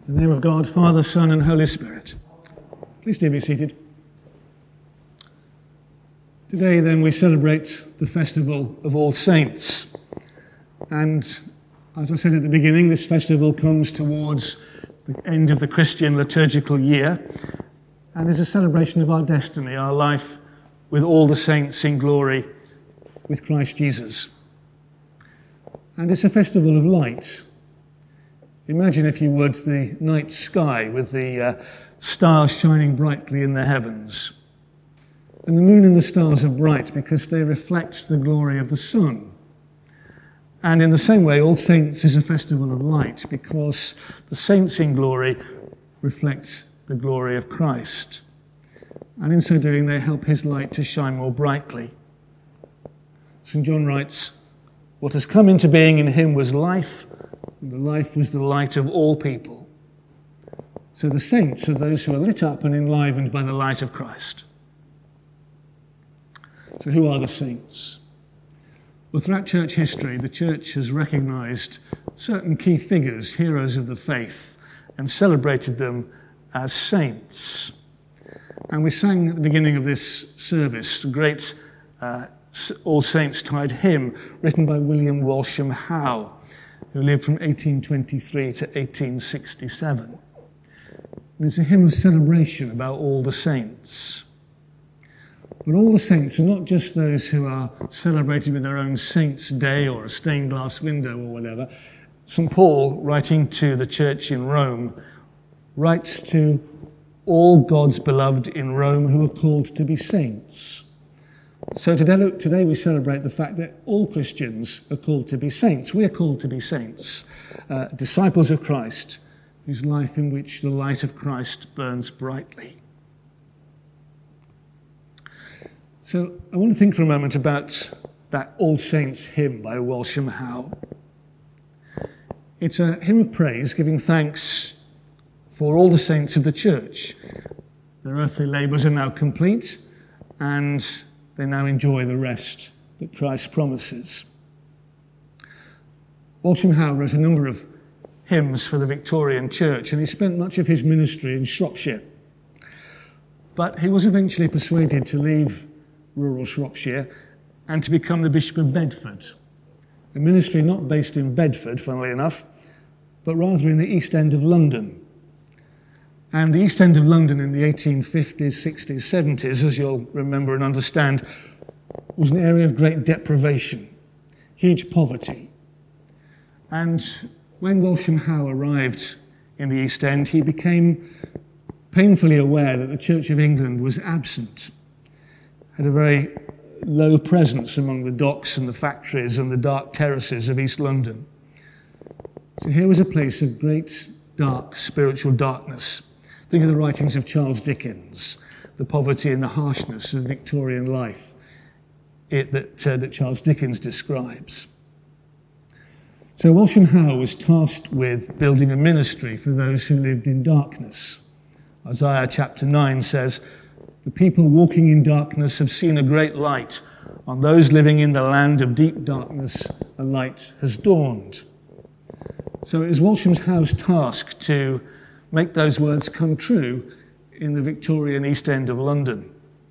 In the name of God, Father, Son, and Holy Spirit. Please do be seated. Today, then, we celebrate the festival of All Saints. And as I said at the beginning, this festival comes towards the end of the Christian liturgical year and is a celebration of our destiny, our life with all the saints in glory with Christ Jesus. And it's a festival of light. Imagine, if you would, the night sky with the stars shining brightly in the heavens. And the moon and the stars are bright because they reflect the glory of the sun. And in the same way, All Saints is a festival of light because the saints in glory reflect the glory of Christ. And in so doing, they help his light to shine more brightly. St. John writes, "What has come into being in him was life, and the life was the light of all people." So the saints are those who are lit up and enlivened by the light of Christ. So who are the saints? Well, throughout church history, the church has recognized certain key figures, heroes of the faith, and celebrated them as saints. And we sang at the beginning of this service a great All Saints-tide hymn written by William Walsham Howe, who lived from 1823 to 1867. And it's a hymn of celebration about all the saints. But all the saints are not just those who are celebrated with their own Saints' Day or a stained glass window or whatever. St. Paul, writing to the church in Rome, writes to all God's beloved in Rome who are called to be saints. So today we celebrate the fact that all Christians are called to be saints. We are called to be saints, disciples of Christ, whose life in which the light of Christ burns brightly. So I want to think for a moment about that All Saints hymn by Walsham Howe. It's a hymn of praise, giving thanks for all the saints of the church. Their earthly labours are now complete, and they now enjoy the rest that Christ promises. Walsham Howe wrote a number of hymns for the Victorian church, and he spent much of his ministry in Shropshire. But he was eventually persuaded to leave rural Shropshire and to become the Bishop of Bedford, a ministry not based in Bedford, funnily enough, but rather in the East End of London. And the East End of London in the 1850s, 60s, 70s, as you'll remember and understand, was an area of great deprivation, huge poverty. And when Walsham Howe arrived in the East End, he became painfully aware that the Church of England was absent, had a very low presence among the docks and the factories and the dark terraces of East London. So here was a place of great, dark, spiritual darkness. Think of the writings of Charles Dickens, the poverty and the harshness of Victorian life that Charles Dickens describes. So Walsham Howe was tasked with building a ministry for those who lived in darkness. Isaiah chapter 9 says, "The people walking in darkness have seen a great light. On those living in the land of deep darkness, a light has dawned." So it was Walsham Howe's task to make those words come true in the Victorian East End of London.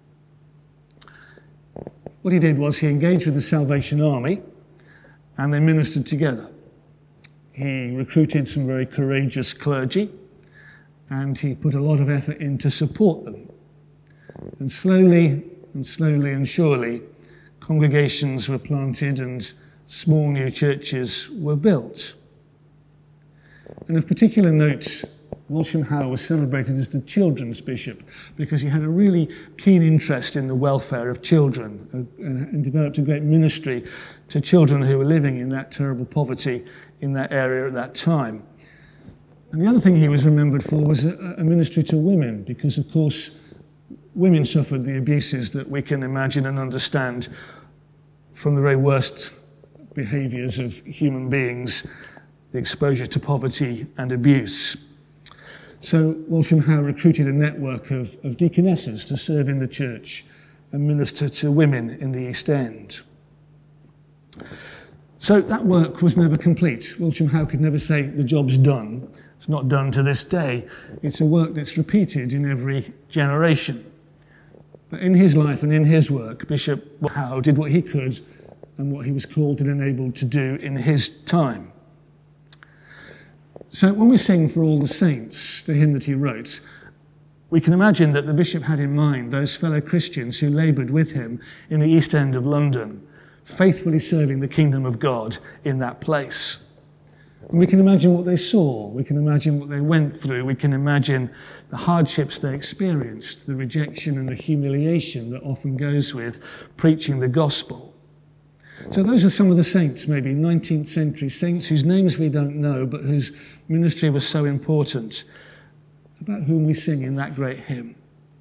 What he did was he engaged with the Salvation Army and they ministered together. He recruited some very courageous clergy and he put a lot of effort in to support them. And slowly and surely, congregations were planted and small new churches were built. And of particular note, Walsham Howe was celebrated as the children's bishop because he had a really keen interest in the welfare of children and developed a great ministry to children who were living in that terrible poverty in that area at that time. And the other thing he was remembered for was a ministry to women because, of course, women suffered the abuses that we can imagine and understand from the very worst behaviours of human beings, the exposure to poverty and abuse. So Walsham Howe recruited a network of deaconesses to serve in the church and minister to women in the East End. So that work was never complete. William Howe could never say the job's done It's not done to this day. It's a work that's repeated in every generation. But in his life and in his work, Bishop Howe did what he could and what he was called and enabled to do in his time. So when we sing For All the Saints, the hymn that he wrote, we can imagine that the bishop had in mind those fellow Christians who laboured with him in the East End of London, faithfully serving the kingdom of God in that place. And we can imagine what they saw, we can imagine what they went through, we can imagine the hardships they experienced, the rejection and the humiliation that often goes with preaching the gospel. So those are some of the saints, maybe 19th century saints whose names we don't know, but whose ministry was so important, about whom we sing in that great hymn.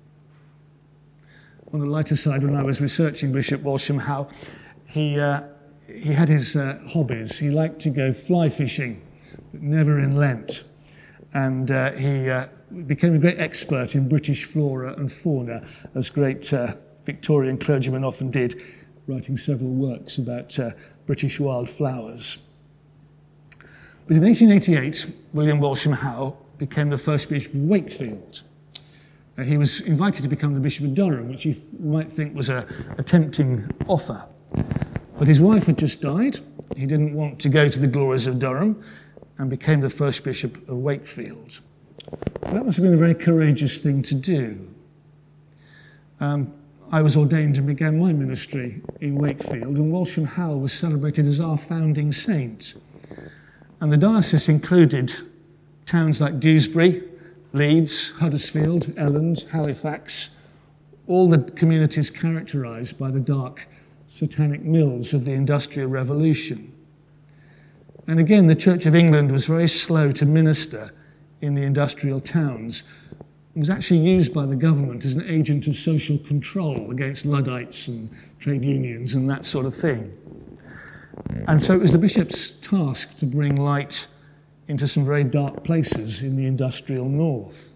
On the lighter side, when I was researching Bishop Walsham Howe, he had his hobbies. He liked to go fly fishing, but never in Lent. And he became a great expert in British flora and fauna, as great Victorian clergymen often did, writing several works about British wildflowers. But in 1888, William Walsham Howe became the first Bishop of Wakefield. He was invited to become the Bishop of Durham, which you might think was a tempting offer. But his wife had just died. He didn't want to go to the glories of Durham and became the first Bishop of Wakefield. So that must have been a very courageous thing to do. I was ordained and began my ministry in Wakefield, and Walsham Howe was celebrated as our founding saint. And the diocese included towns like Dewsbury, Leeds, Huddersfield, Elland, Halifax, all the communities characterised by the dark satanic mills of the Industrial Revolution. And again, the Church of England was very slow to minister in the industrial towns. It was actually used by the government as an agent of social control against Luddites and trade unions and that sort of thing. And so it was the bishop's task to bring light into some very dark places in the industrial north.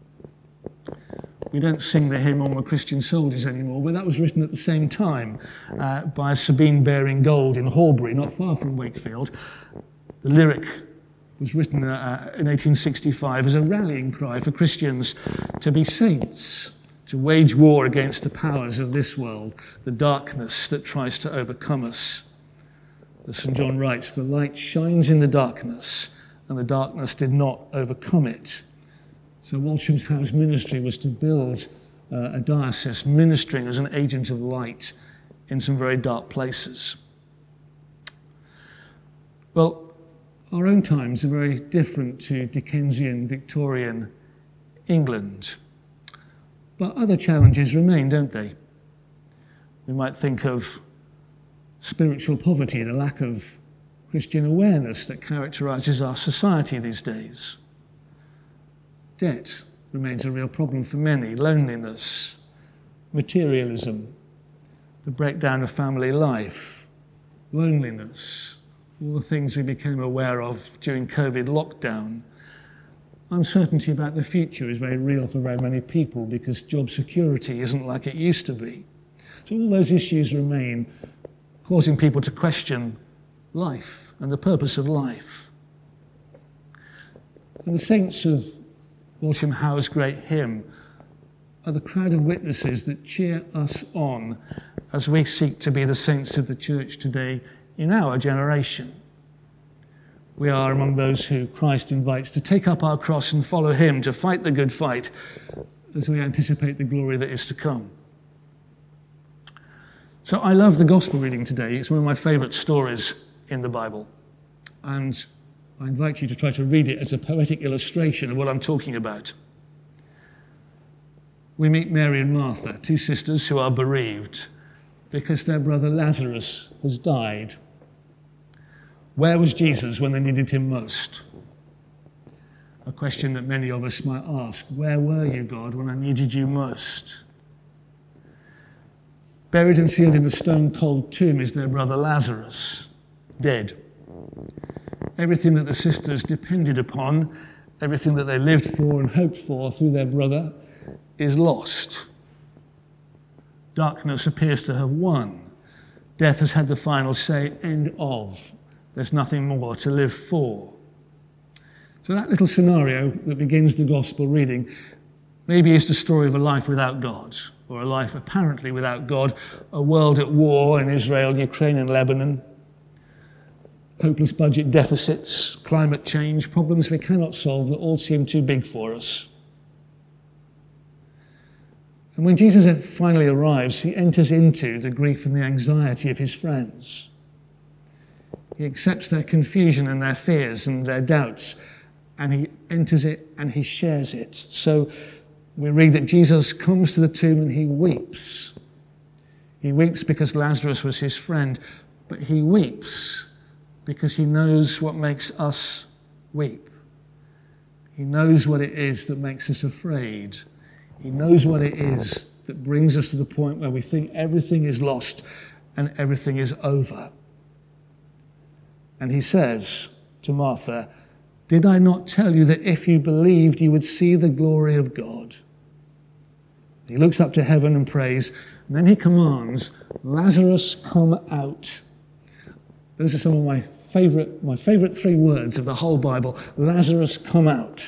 We don't sing the hymn On Were Christian Soldiers anymore, but that was written at the same time by Sabine Baring-Gould in Horbury, not far from Wakefield. The lyric was written in 1865 as a rallying cry for Christians to be saints, to wage war against the powers of this world, the darkness that tries to overcome us. As St. John writes, the light shines in the darkness, and the darkness did not overcome it. So Walsham Howe's ministry was to build a diocese ministering as an agent of light in some very dark places. Well, our own times are very different to Dickensian, Victorian England. But other challenges remain, don't they? We might think of spiritual poverty, the lack of Christian awareness that characterises our society these days. Debt remains a real problem for many, loneliness, materialism, the breakdown of family life, loneliness, all the things we became aware of during COVID lockdown. Uncertainty about the future is very real for very many people because job security isn't like it used to be. So all those issues remain, causing people to question life and the purpose of life. And the saints of Walsham Howe's great hymn are the crowd of witnesses that cheer us on as we seek to be the saints of the church today in our generation. We are among those who Christ invites to take up our cross and follow him, to fight the good fight as we anticipate the glory that is to come. So I love the gospel reading today. It's one of my favourite stories in the Bible. And I invite you to try to read it as a poetic illustration of what I'm talking about. We meet Mary and Martha, two sisters who are bereaved because their brother Lazarus has died. Where was Jesus when they needed him most? A question that many of us might ask. Where were you, God, when I needed you most? Buried and sealed in a stone-cold tomb is their brother Lazarus, dead. Everything that the sisters depended upon, everything that they lived for and hoped for through their brother, is lost. Darkness appears to have won. Death has had the final say, end of. There's nothing more to live for. So that little scenario that begins the gospel reading maybe is the story of a life without God, or a life apparently without God, a world at war in Israel, Ukraine and Lebanon, hopeless budget deficits, climate change, problems we cannot solve that all seem too big for us. And when Jesus finally arrives, he enters into the grief and the anxiety of his friends. He accepts their confusion and their fears and their doubts, and he enters it and he shares it. So we read that Jesus comes to the tomb and he weeps. He weeps because Lazarus was his friend, but he weeps because he knows what makes us weep. He knows what it is that makes us afraid. He knows what it is that brings us to the point where we think everything is lost and everything is over. And he says to Martha, "Did I not tell you that if you believed, you would see the glory of God?" He looks up to heaven and prays, and then he commands, "Lazarus, come out." Those are some of my favorite 3 words of the whole Bible. Lazarus, come out.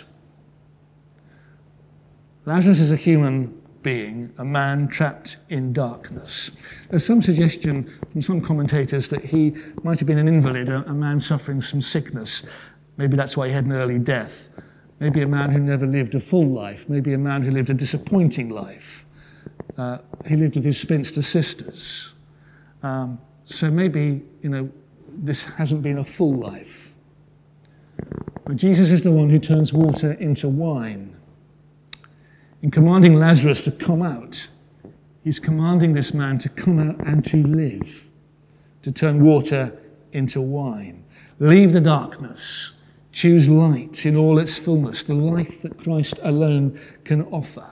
Lazarus is a human being, a man trapped in darkness. There's some suggestion from some commentators that he might have been an invalid, a man suffering some sickness. Maybe that's why he had an early death. Maybe a man who never lived a full life. Maybe a man who lived a disappointing life. He lived with his spinster sisters. So maybe, this hasn't been a full life. But Jesus is the one who turns water into wine. In commanding Lazarus to come out, he's commanding this man to come out and to live, to turn water into wine. Leave the darkness, choose light in all its fullness, the life that Christ alone can offer.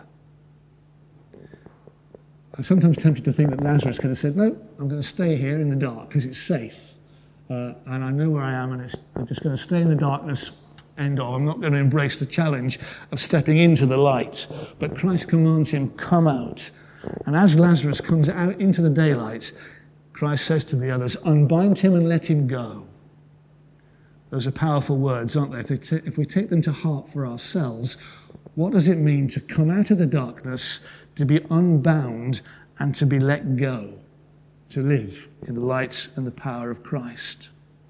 I'm sometimes tempted to think that Lazarus could have said, "No, I'm going to stay here in the dark because it's safe. And I know where I am, and I'm just going to stay in the darkness, end of. I'm not going to embrace the challenge of stepping into the light." But Christ commands him, "Come out." And as Lazarus comes out into the daylight, Christ says to the others, "Unbind him and let him go." Those are powerful words, aren't they? If we take them to heart for ourselves, what does it mean to come out of the darkness, to be unbound, and to be let go, to live in the light and the power of Christ?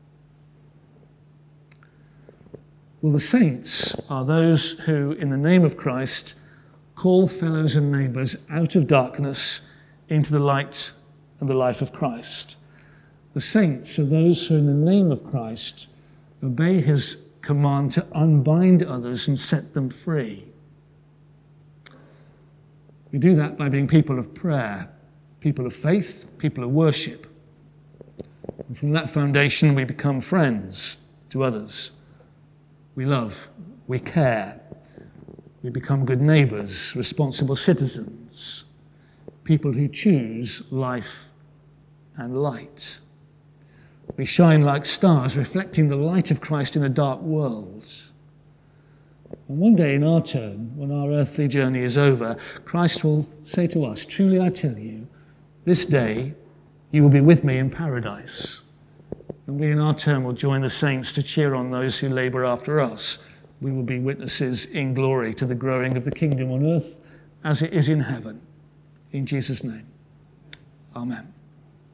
Well, the saints are those who, in the name of Christ, call fellows and neighbours out of darkness into the light and the life of Christ. The saints are those who, in the name of Christ, obey his command to unbind others and set them free. We do that by being people of prayer, people of faith, people of worship. And from that foundation, we become friends to others. We love, we care, we become good neighbours, responsible citizens, people who choose life and light. We shine like stars, reflecting the light of Christ in a dark world. And one day in our turn, when our earthly journey is over, Christ will say to us, "Truly I tell you, this day you will be with me in paradise." And we in our turn will join the saints to cheer on those who labour after us. We will be witnesses in glory to the growing of the kingdom on earth as it is in heaven. In Jesus' name, amen.